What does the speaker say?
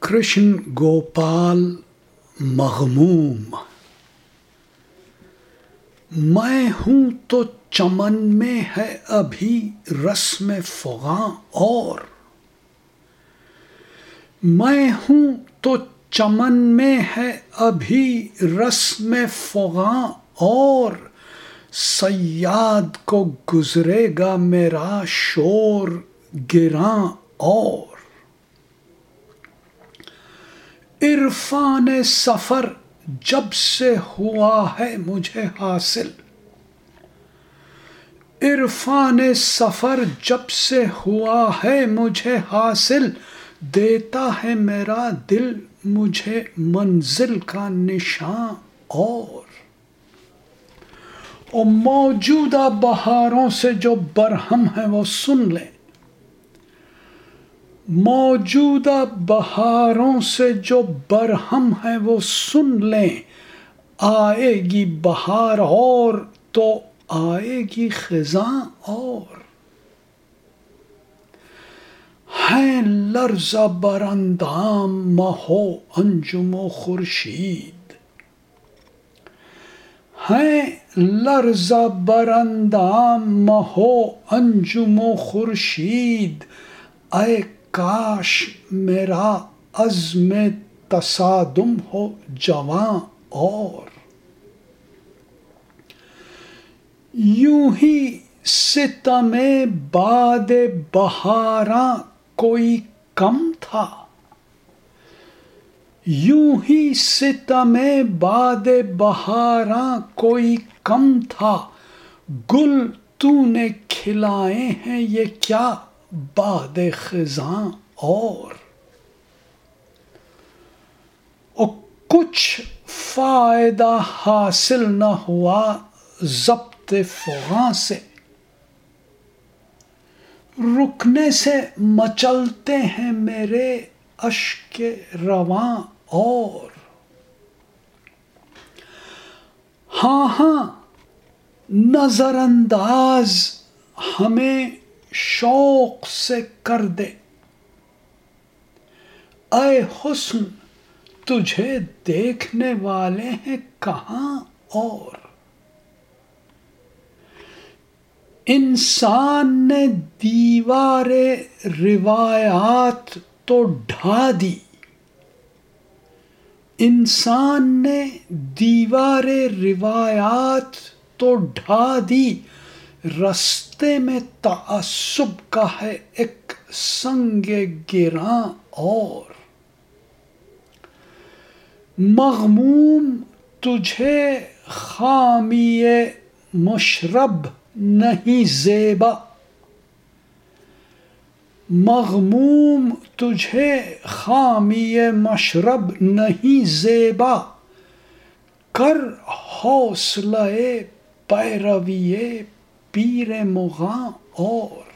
کرشن گوپال مغموم، میں ہوں تو چمن میں ہے ابھی رسم فغاں اور، میں ہوں تو چمن میں ہے ابھی رسم فغاں اور، صیاد کو گزرے گا میرا شور گراں اور، عرفان سفر جب سے ہوا ہے مجھے حاصل، عرفان سفر جب سے ہوا ہے مجھے حاصل، دیتا ہے میرا دل مجھے منزل کا نشاں اور، موجودہ بہاروں سے جو برہم ہے وہ سن لیں، موجودہ بہاروں سے جو برہم ہے وہ سن لیں، آئے گی بہار اور تو آئے گی خزاں اور، ہیں لرزہ بر اندام مہ و انجم و خورشید، ہیں لرزہ بر اندام مہ و انجم و خورشید، اے کاش میرا عزم تصادم ہو جواں اور، یوں ہی ستم باد بہاراں کوئی کم تھا، یوں ہی ستم باد بہاراں کوئی کم تھا، گل تو نے کھلائے ہیں یہ کیا باد خزاں اور، کچھ فائدہ حاصل نہ ہوا ضبط فغاں سے، رکنے سے مچلتے ہیں میرے اشک رواں اور، ہاں ہاں نظر انداز ہمیں شوق سے کر دے، اے حسن تجھے دیکھنے والے ہیں کہاں اور، انسان نے دیوار روایات تو ڈھا دی، انسان نے دیوار روایات تو ڈھا دی، رستے میں تعصب کا ہے ایک سنگ گراں اور، مغموم تجھے خامی مشرب نہیں زیبا، مغموم تجھے خامی مشرب نہیں زیبا، کر حوصلہ پیروی پیر مغاں اور،